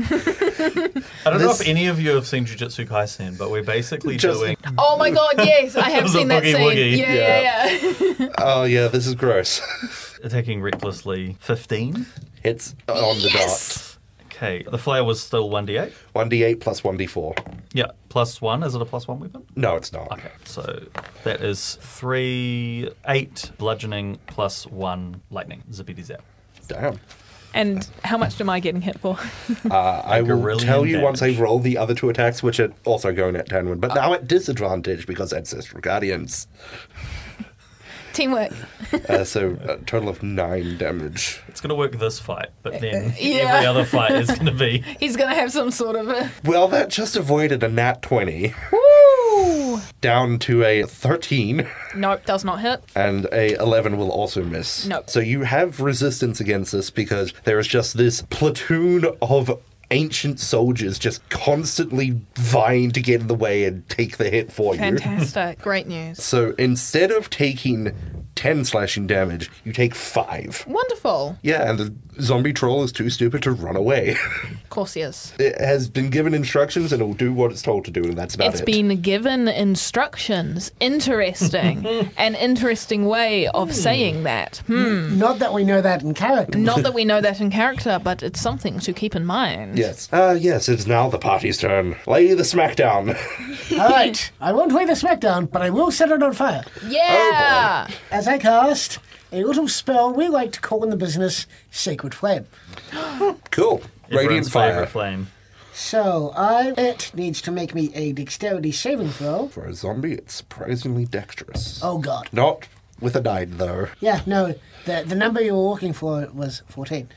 I don't know This- if any of you have seen Jujutsu Kaisen, but we're basically Just- doing. Oh my god, yes, I have The seen that boogie scene. woogie. Yeah, yeah, yeah. Oh yeah, this is gross. Attacking recklessly. fifteen. Hits on the Yes! Okay, the flail was still one d eight. dot. one d eight plus one d four. Yeah, plus one. Is it a plus one weapon? No, it's not. Okay, so that is three, eight bludgeoning plus one lightning. Zippity zap. Damn. And how much am I getting hit for? Uh, I will Gorillion tell you once I damage. roll the other two attacks, which are also going at Tanwin, but now at disadvantage because Ancestral Guardians. Teamwork. Uh, so a total of nine damage. It's going to work this fight, but then Yeah. every other fight is going to be. He's gonna have some sort of a. Well, that just avoided a nat twenty. Woo! Down to a thirteen, Nope, does not hit. and a eleven will also miss. Nope. So you have resistance against this because there is just this platoon of ancient soldiers just constantly vying to get in the way and take the hit for you. Fantastic. Great news. So instead of taking ten slashing damage, you take five. Wonderful. Yeah, and the zombie troll is too stupid to run away. Of course he is. It has been given instructions and it will do what it's told to do, and that's about It's it. been given instructions. Interesting. An interesting way of saying that. Hmm. Not that we know that in character. Not that we know that in character, but it's something to keep in mind. Yes. Ah, yes, it's now the party's turn. Lay the smackdown. All right, I won't lay the smackdown, but I will set it on fire. Yeah. As I cast a little spell we like to call in the business Sacred Flame. Cool. Radiant Everyone's fire. favorite flame. So I it needs to make me a dexterity saving throw. For a zombie, it's surprisingly dexterous. Oh god. Not with a nine, though. Yeah, no, the the number you were looking for was fourteen.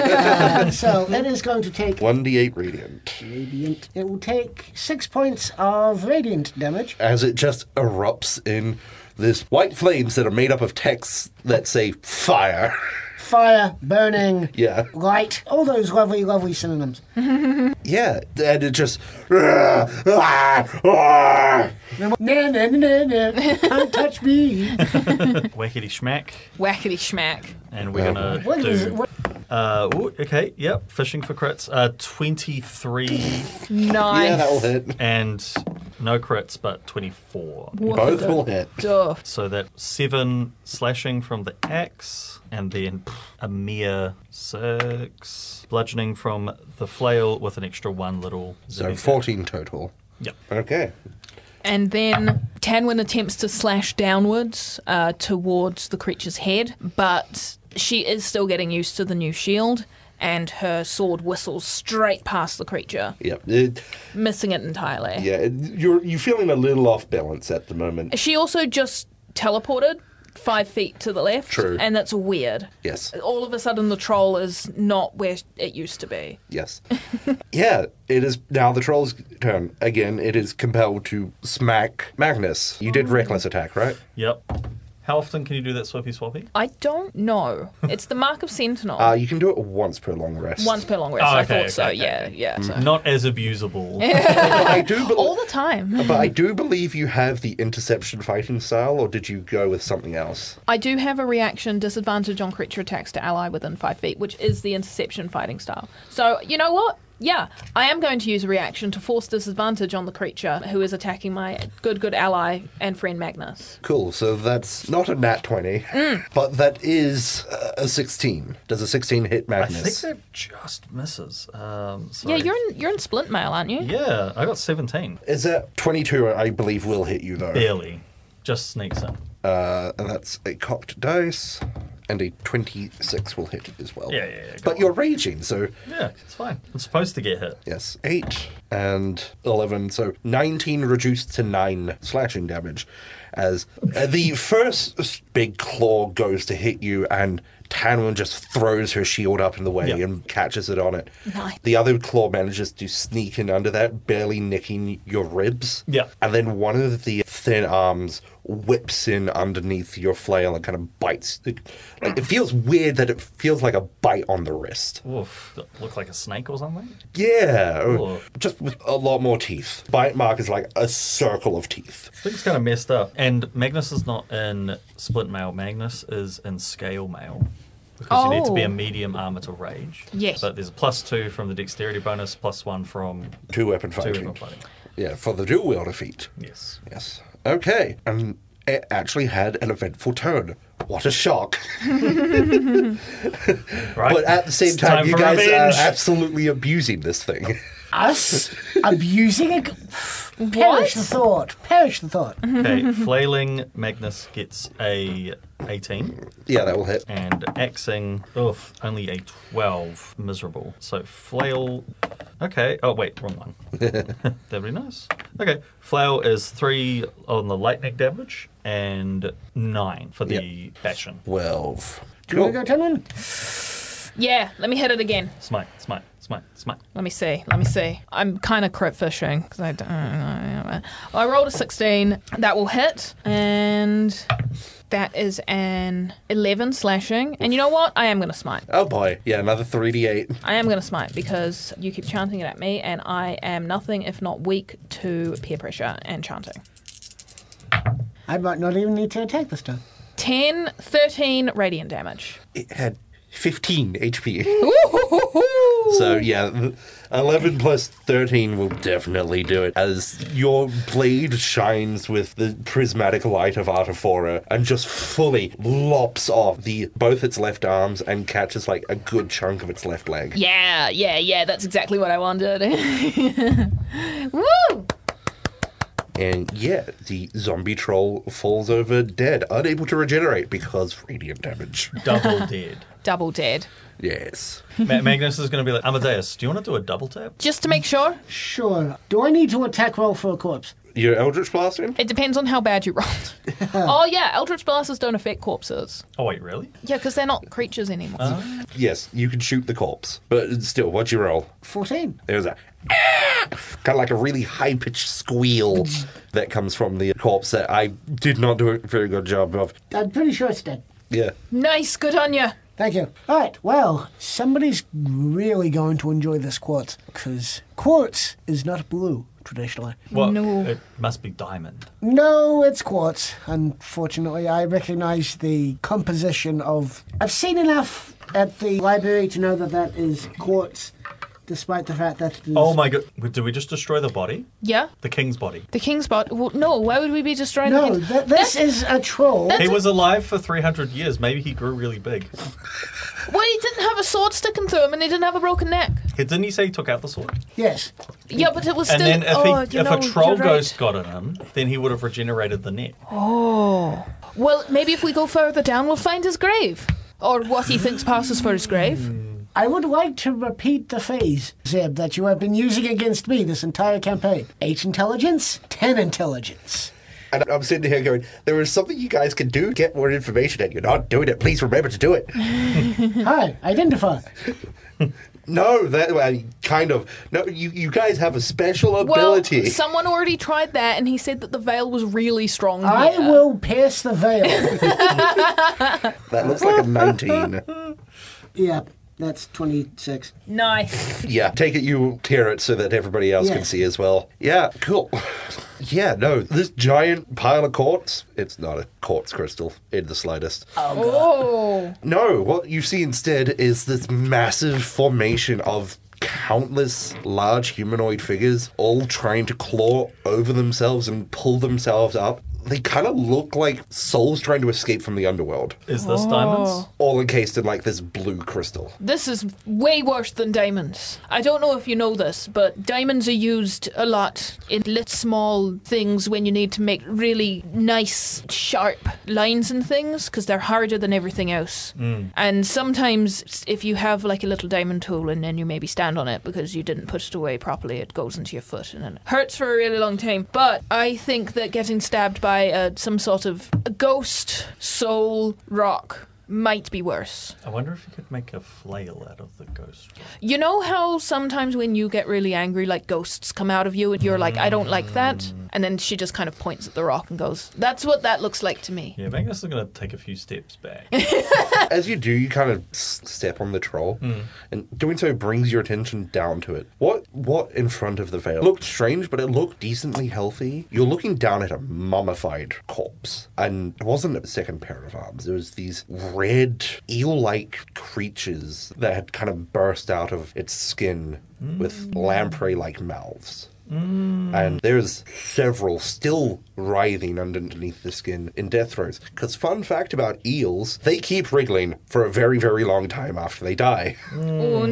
uh, so it is going to take one d eight radiant. radiant. It will take six points of radiant damage. As it just erupts in this white flames that are made up of texts that say fire. Fire, burning, Yeah. light, all those lovely, lovely synonyms. Yeah, and it just. "Ah, ah, ah." No, no, no, no, no, can't touch me. Whackety schmack. Whackety schmack. And we're going What to is it? do. What? Uh, ooh, okay, yep. Fishing for crits. Uh, twenty-three Nice. Yeah, that'll hit. and no crits, but twenty-four. What Both the will hit. duff? So that seven slashing from the axe, and then pff, a mere six bludgeoning from the flail with an extra one little. So zibby zap. fourteen total. Yep. Okay. And then Tanwin attempts to slash downwards uh, towards the creature's head, but she is still getting used to the new shield, and her sword whistles straight past the creature, Yep. It, missing it entirely. yeah, it, you're you're feeling a little off balance at the moment. She also just teleported five feet to the left, True. and that's weird. Yes. All of a sudden, the troll is not where it used to be. Yes. Yeah, it is now the troll's turn. Again, it is compelled to smack Magnus. You did reckless attack, right? Yep. How often can you do that swappy swappy? I don't know. It's the mark of Sentinel. Uh, you can do it once per long rest. Once per long rest. Oh, I okay, thought so. okay, Yeah, okay. yeah. So. Not as abusable. But I do be- All the time. but I do believe you have the interception fighting style, or did you go with something else? I do have a reaction disadvantage on creature attacks to ally within five feet, which is the interception fighting style. So, you know what? Yeah, I am going to use a reaction to force disadvantage on the creature who is attacking my good, good ally and friend Magnus. Cool, so that's not a nat twenty, Mm. but that is uh, a sixteen. Does a sixteen hit I Magnus? think that just misses. Um, Yeah, sorry. you're in you're in splint mail, aren't you? Yeah, I got seventeen. Is that twenty-two, I believe, will hit you, though. Barely. Just sneaks in. Uh, and that's a cocked dice, and a twenty-six will hit as well. Yeah, yeah, yeah, go But on. you're raging, so Yeah, it's fine. I'm supposed to get hit. yes, eight and eleven, so nineteen reduced to nine slashing damage. As uh, the first big claw goes to hit you, and Tanwin just throws her shield up in the way Yeah. and catches it on it. Nice. The other claw manages to sneak in under that, barely nicking your ribs. Yeah. And then one of the thin arms whips in underneath your flail and kind of bites. It, like, it feels weird that it feels like a bite on the wrist. Oof. Look like a snake or something? Yeah, Cool. just with a lot more teeth. Bite mark is like a circle of teeth. Thing's kind of messed up. And Magnus is not in Split Mail. Magnus is in Scale Mail. Because you need to be a Oh. medium armor to rage. Yes. But there's a plus two from the dexterity bonus, plus one from Two weapon two fighting. weapon fighting. Yeah, for the dual wielder feat. Yes. Yes. Okay. And it actually had an eventful turn. What a shock. Right. But at the same It's time, you for guys revenge. are absolutely abusing this thing. Us abusing it? Perish the thought. Perish the thought. Okay, flailing Magnus gets a eighteen, Yeah, that will hit. and axing, oof, only a twelve. Miserable. So flail. Okay. Oh wait, wrong one. That'd be nice. Okay, flail is three on the lightning damage and nine for the Yep. bastion. twelve. Do you want to go, Tenwin? Yeah, let me hit it again. Smite, smite, smite, smite. Let me see. Let me see. I'm kind of crit fishing because I don't know. I rolled a sixteen. That will hit, and that is an eleven slashing. And you know what? I am going to smite. Oh boy. Yeah, another three d eight. I am going to smite because you keep chanting it at me, and I am nothing if not weak to peer pressure and chanting. I might not even need to attack this time. ten, thirteen radiant damage. It had fifteen H P. So yeah, th- eleven plus thirteen will definitely do it, as your blade shines with the prismatic light of Artiphora and just fully lops off the both its left arms and catches like a good chunk of its left leg. Yeah, yeah, yeah. That's exactly what I wanted. Woo! And yeah, the zombie troll falls over dead, unable to regenerate because radiant damage. Double dead. Double dead. Yes. Ma- Magnus is going to be like, Amadeus, do you want to do a double tap? Just to make sure, Sure. Do I need to attack roll for a corpse? Your Eldritch Blast him? it depends on how bad you rolled. Oh yeah, Eldritch Blasters don't affect corpses. Oh, wait, really? Yeah, because they're not creatures anymore. Yes, you can shoot the corpse, but still, what'd you roll? fourteen. It was a kind of like a really high pitched squeal that comes from the corpse that I did not do a very good job of. I'm pretty sure it's dead. Yeah. Nice, good on you. Thank you. All right, well, somebody's really going to enjoy this quartz, because quartz is not blue, traditionally. Well, No. it must be diamond. No, it's quartz. Unfortunately, I recognize the composition of... I've seen enough at the library to know that that is quartz, despite the fact that it is... Oh my god. Did we just destroy the body? Yeah, The king's body. the king's bot. Well, no, why would we be destroying No, the king? th- this is a troll. He was alive for three hundred years. Maybe he grew really big. Well, he didn't have a sword sticking through him, and he didn't have a broken neck. Didn't he say he took out the sword? Yes. Yeah, but it was And still. then if, oh, he, you if know, a troll you're right. ghost got in him, then he would have regenerated the neck. Oh. Well, maybe if we go further down, we'll find his grave. Or what he thinks passes for his grave. I would like to repeat the phrase, Zeb, that you have been using against me this entire campaign. Eight intelligence, ten intelligence. And I'm sitting here going, there is something you guys can do, get more information, and you're not doing it. Please remember to do it. Hi, identify. No, that well, kind of. No, you, you guys have a special Well, ability. someone already tried that, and he said that the veil was really strong. I here. will pierce the veil. That looks like a nineteen. Yeah, that's twenty-six. Nice. Yeah, take it you tear it so that everybody else Yeah. can see as well. Yeah, cool. Yeah, no, this giant pile of quartz, it's not a quartz crystal in the slightest. Oh. No, what you see instead is this massive formation of countless large humanoid figures all trying to claw over themselves and pull themselves up. They kind of look like souls trying to escape from the underworld. Is this diamonds? All encased in like this blue crystal. This is way worse than diamonds. I don't know if you know this, but diamonds are used a lot in lit small things when you need to make really nice, sharp lines and things, because they're harder than everything else. Mm. And sometimes if you have like a little diamond tool and then you maybe stand on it because you didn't put it away properly, it goes into your foot and it hurts for a really long time. But I think that getting stabbed by uh, some sort of ghost soul rock might be worse. I wonder if you could make a flail out of the ghost rock. You know how sometimes when you get really angry, like ghosts come out of you and you're like, I don't like that? And then she just kind of points at the rock and goes, that's what that looks like to me. Yeah, Magnus is going to take a few steps back. As you do, you kind of s- step on the troll, Mm. and doing so brings your attention down to it. What what in front of the veil looked strange, but it looked decently healthy. You're looking down at a mummified corpse, and it wasn't a second pair of arms. It was these red, eel-like creatures that had kind of burst out of its skin with lamprey-like mouths. And there's several still writhing underneath the skin in death throes. Because fun fact about eels, they keep wriggling for a very, very long time after they die. Oh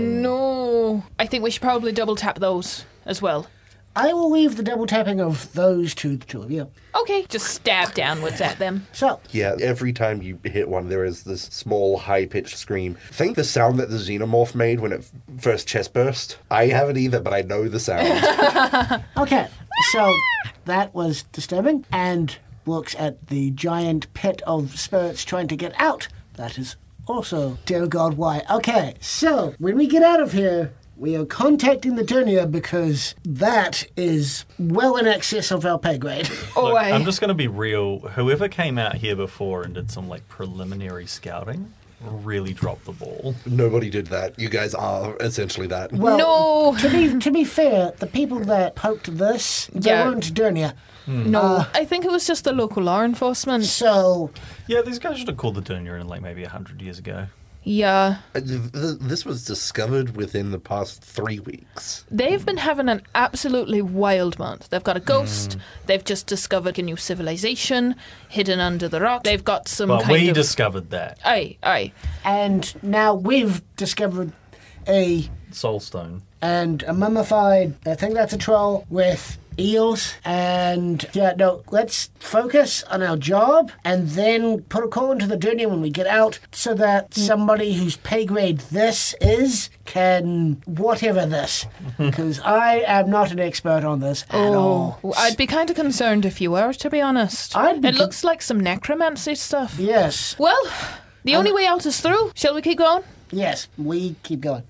no. I think we should probably double tap those as well. I will leave the double tapping of those to the two of you. Okay, just stab downwards at them. So, Yeah, every time you hit one, there is this small, high-pitched scream. Think the sound that the xenomorph made when it first chest burst? I haven't either, but I know the sound. okay, so that was disturbing, and looks at the giant pit of spirits trying to get out. That is also, dear God, why? Okay, so when we get out of here, we are contacting the Durnia because that is well in excess of our pay grade. Oh, Look, I... I'm just going to be real. Whoever came out here before and did some like preliminary scouting really dropped the ball. Nobody did that. You guys are essentially that. Well, No. to be to be fair, the people that poked this, they Yeah. weren't Durnia. No, I think it was just the local law enforcement. So, Yeah, these guys should have called the Durnia in like maybe a hundred years ago. Yeah. Uh, th- th- This was discovered within the past three weeks. They've been having an absolutely wild month. They've got a ghost. They've just discovered a new civilization hidden under the rock. They've got some But kind we of... discovered that. Aye, aye. and now we've discovered a Soulstone. and a mummified, I think that's a troll, with eels. And yeah, no, let's focus on our job and then put a call into the Durnia when we get out so that somebody whose pay grade this is can whatever this. Because I am not an expert on this at all. Oh, I'd be kind of concerned if you were, to be honest. I'd be it con- looks like some necromancy stuff. Yes, Well, the only way out is through. Shall we keep going? yes, we keep going.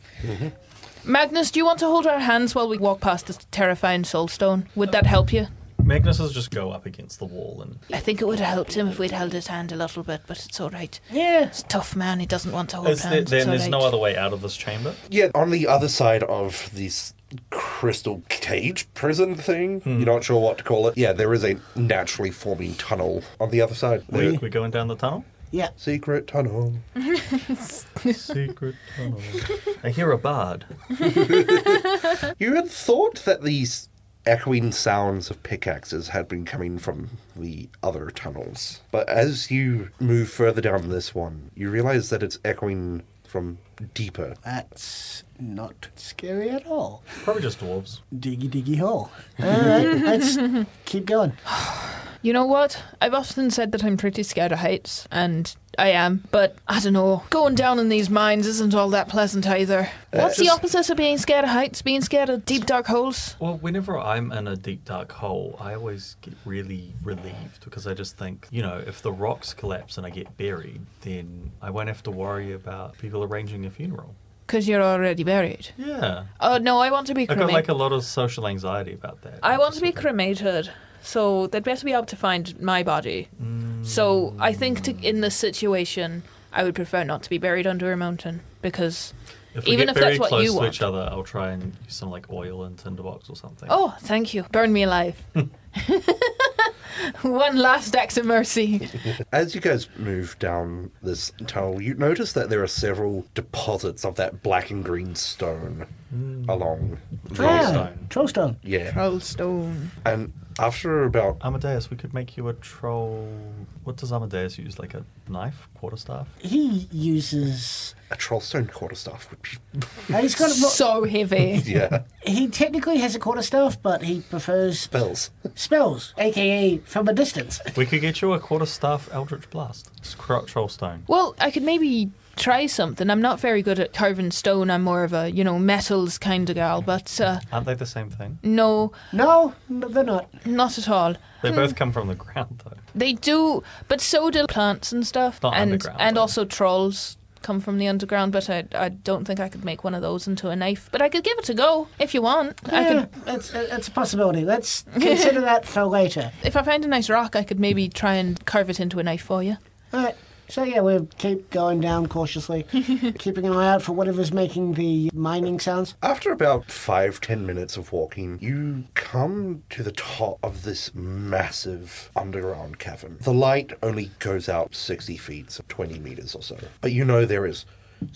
Magnus, do you want to hold our hands while we walk past this terrifying soulstone? Would that help you? Magnus will just go up against the wall and I think it would have helped him if we'd held his hand a little bit, but it's all right. Yeah. He's a tough man. He doesn't want to hold Is there, hands. then It's all there's no right. other way out of this chamber? Yeah, on the other side of this crystal cage prison thing, you're not sure what to call it. Yeah, there is a naturally forming tunnel on the other side. We, The we're going down the tunnel? Yeah. secret tunnel. Secret tunnel. I hear a bard. You had thought that these echoing sounds of pickaxes had been coming from the other tunnels. But as you move further down this one, you realize that it's echoing from deeper. That's not scary at all. Probably just dwarves. Diggy diggy hole. Alright, let's keep going. You know what? I've often said that I'm pretty scared of heights, and I am, but I don't know. Going down in these mines isn't all that pleasant either. What's the just- opposite of being scared of heights? Being scared of deep, dark holes? Well, whenever I'm in a deep, dark hole, I always get really relieved because I just think, you know, if the rocks collapse and I get buried, then I won't have to worry about people arranging a funeral. Because you're already buried. Yeah. Oh, no, I want to be I got cremated. like a lot of social anxiety about that. I want to be cremated, so they'd better be able to find my body. So I think to, in this situation, I would prefer not to be buried under a mountain, because If we even get if very that's what close you to want. each other, I'll try and use some like oil and tinderbox or something. Oh, thank you. Burn me alive. One last act of mercy. As you guys move down this tunnel, you notice that there are several deposits of that black and green stone along the Ah, Trollstone. Yeah. Trollstone. And after about Amadeus, we could make you a troll. What does Amadeus use? Like a knife, quarterstaff? He uses. a trollstone quarterstaff would be Uh, he's got. Well, So heavy. yeah he technically has a quarterstaff, but he prefers spells. spells, aka from a distance. We could get you a quarterstaff Eldritch Blast. It's cro- trollstone. Well, I could maybe try something. I'm not very good at carving stone. I'm more of a, you know, metals kind of gal. But uh, Aren't they the same thing? no, No, no, they're not. not at all. They both come from the ground, though. They do, but so do plants and stuff. Not and underground, and though. also trolls come from the underground, but I, I don't think I could make one of those into a knife. But I could give it a go if you want. I Yeah, could, it's, it's a possibility. Let's consider that for later. if I find a nice rock, I could maybe try and carve it into a knife for you. All right. So yeah, we'll keep going down cautiously, keeping an eye out for whatever's making the mining sounds. After about five, ten minutes of walking, you come to the top of this massive underground cavern. The light only goes out sixty feet, so twenty meters or so. But you know there is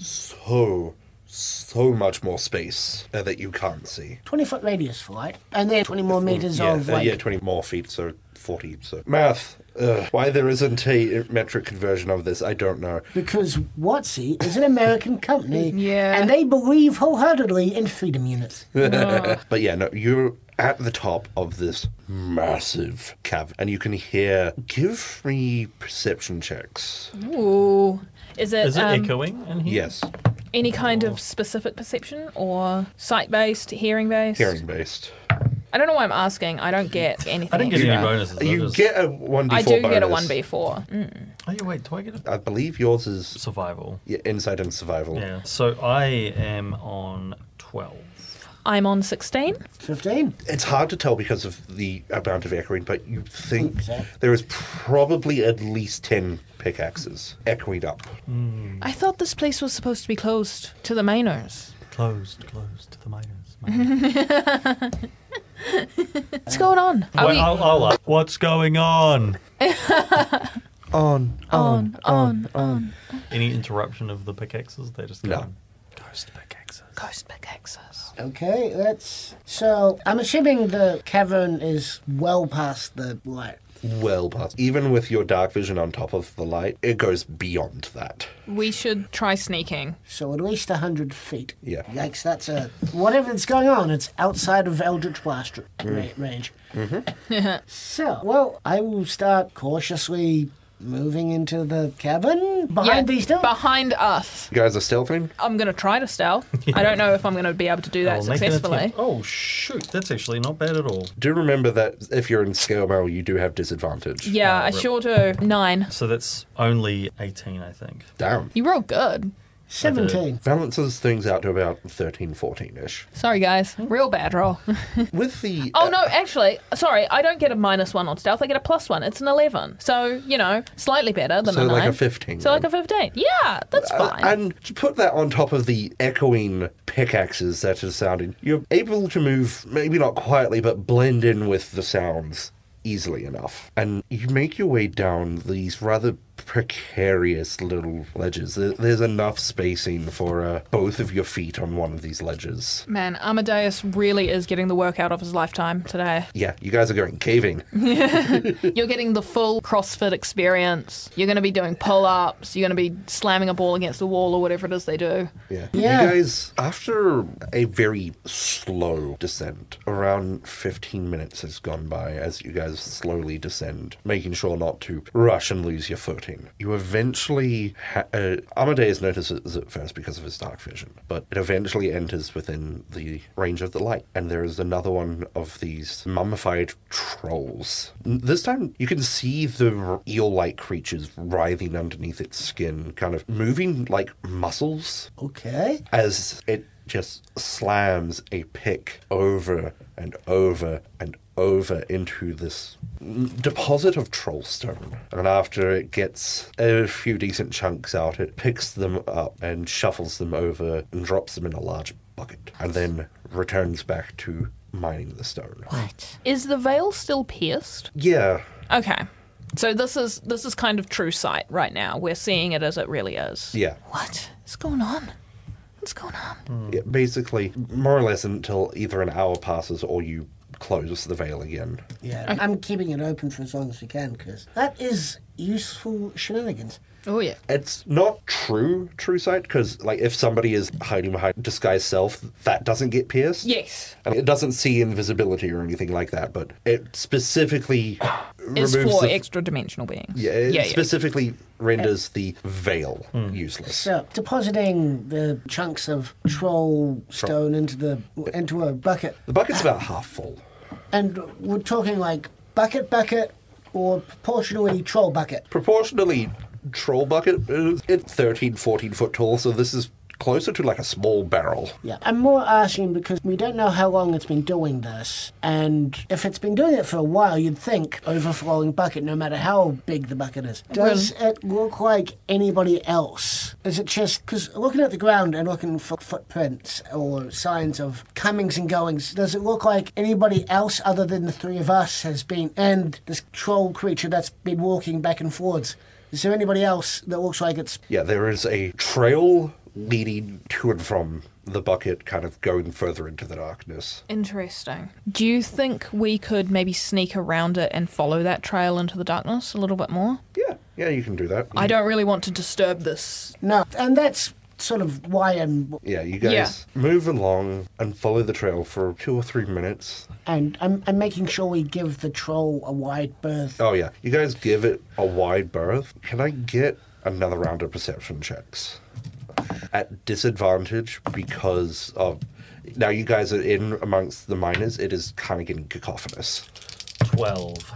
so, so much more space uh, that you can't see. twenty foot radius for light, and then twenty more meters yeah, of uh, like. yeah, twenty more feet, so forty. So math. Uh, why there isn't a metric conversion of this, I don't know. Because WotC is an American company, Yeah. and they believe wholeheartedly in freedom units. But yeah, no, you're at the top of this massive cavern, and you can hear. Give me perception checks. Ooh. Is it, Is it um, echoing in here? Yes, any kind of specific perception or sight-based, hearing-based? hearing based. I don't know why I'm asking. I don't get anything I didn't get any extra. bonuses. I You just- get a one d four I do bonus. get a one b four. Mm. Oh, yeah, wait, do I get a I believe yours is survival? yeah, insight and survival. Yeah. So I am on twelve. I'm on sixteen. Fifteen. It's hard to tell because of the amount of echoing, but you think Okay. there is probably at least ten pickaxes echoing up. I thought this place was supposed to be closed to the miners. Closed, closed to the miners. miners. What's going on? Are Wait, we I'll, I'll ask, what's going on? On, on, on, on? Any interruption of the pickaxes? They just No. go, Ghost pickaxes. Ghost pickaxes. Okay, that's. So, I'm assuming the cavern is well past the light. Well past. Even with your dark vision on top of the light, it goes beyond that. We should try sneaking. So, at least one hundred feet. Yeah. Yikes, that's a. Whatever's going on, it's outside of Eldritch Blast ra- range. Mm-hmm. So, well, I will start cautiously moving into the cavern behind these two. behind us. You guys are stealthing? I'm going to try to stealth. I don't know if I'm going to be able to do that I'll make an successfully. attempt. Oh, shoot. That's actually not bad at all. Do remember that if you're in scale mail, you do have disadvantage. Yeah, Oh, I rip. sure do. Nine. So that's only eighteen, I think. Damn. You rolled good. seventeen. Balances things out to about thirteen, fourteen-ish. Sorry, guys. Real bad roll. With the... Oh, uh, no, actually, sorry, I don't get a minus one on stealth. I get a plus one. It's an eleven. So, you know, slightly better than So a like nine. a fifteen. So, like then. a fifteen. Yeah, that's Uh, fine. and to put that on top of the echoing pickaxes that are sounding, you're able to move, maybe not quietly, but blend in with the sounds easily enough. And you make your way down these rather precarious little ledges. There- There's enough spacing for uh, both of your feet on one of these ledges. Man, Amadeus really is getting the workout of his lifetime today. Yeah, you guys are going caving. You're getting the full CrossFit experience. You're going to be doing pull-ups. You're going to be slamming a ball against the wall or whatever it is they do. Yeah. Yeah. You guys, after a very slow descent, around fifteen minutes has gone by as you guys slowly descend, making sure not to rush and lose your footing. You eventually, ha- uh, Amadeus notices it first because of his dark vision, but it eventually enters within the range of the light, and there is another one of these mummified trolls. N- This time, you can see the eel-like creatures writhing underneath its skin, kind of moving like muscles Okay. as it just slams a pick over and over and over into this deposit of trollstone. And after it gets a few decent chunks out, it picks them up and shuffles them over and drops them in a large bucket, and then returns back to mining the stone. Is the veil still pierced? Yeah, Okay. So this is this is kind of true sight right now. We're seeing it as it really is. Yeah. What is going on? What's going on? Yeah, basically, more or less until either an hour passes or you close the veil again. Yeah, I'm keeping it open for as long as we can, because that is useful shenanigans. Oh, yeah. It's not true true sight, because like if somebody is hiding behind disguised self, that doesn't get pierced. Yes. And it doesn't see invisibility or anything like that, but it specifically It's removes for the, extra-dimensional beings. yeah, it yeah, yeah. specifically renders the veil useless. So, depositing the chunks of troll stone into the into a bucket, The bucket's about half full. and we're talking like bucket bucket or proportionally troll bucket. Proportionally, troll bucket is it's thirteen, fourteen foot tall, so this is closer to like a small barrel. Yeah, I'm more asking because we don't know how long it's been doing this, and if it's been doing it for a while, you'd think overflowing bucket, no matter how big the bucket is. Does it look like anybody else? Is it just because looking at the ground and looking for footprints or signs of comings and goings? Does it look like anybody else other than the three of us has been, and this troll creature that's been walking back and forwards? Is there anybody else that looks like it's... Yeah, there is a trail leading to and from the bucket, kind of going further into the darkness. Interesting. Do you think we could maybe sneak around it and follow that trail into the darkness a little bit more? Yeah, yeah, you can do that. I don't really want to disturb this. No, and that's sort of why I'm... Yeah, you guys Yeah. move along and follow the trail for two or three minutes. And I'm, I'm making sure we give the troll a wide berth. Oh, yeah, you guys give it a wide berth. Can I get another round of perception checks? At disadvantage because of... Now you guys are in amongst the miners. It is kind of getting cacophonous. twelve.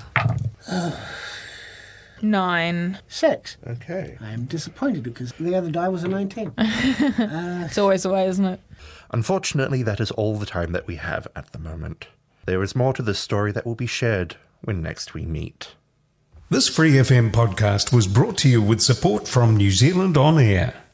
Nine. Six. Okay. I'm disappointed because the other die was a nineteen. It's always the way, isn't it? Unfortunately, that is all the time that we have at the moment. There is more to this story that will be shared when next we meet. This Free F M podcast was brought to you with support from New Zealand On Air.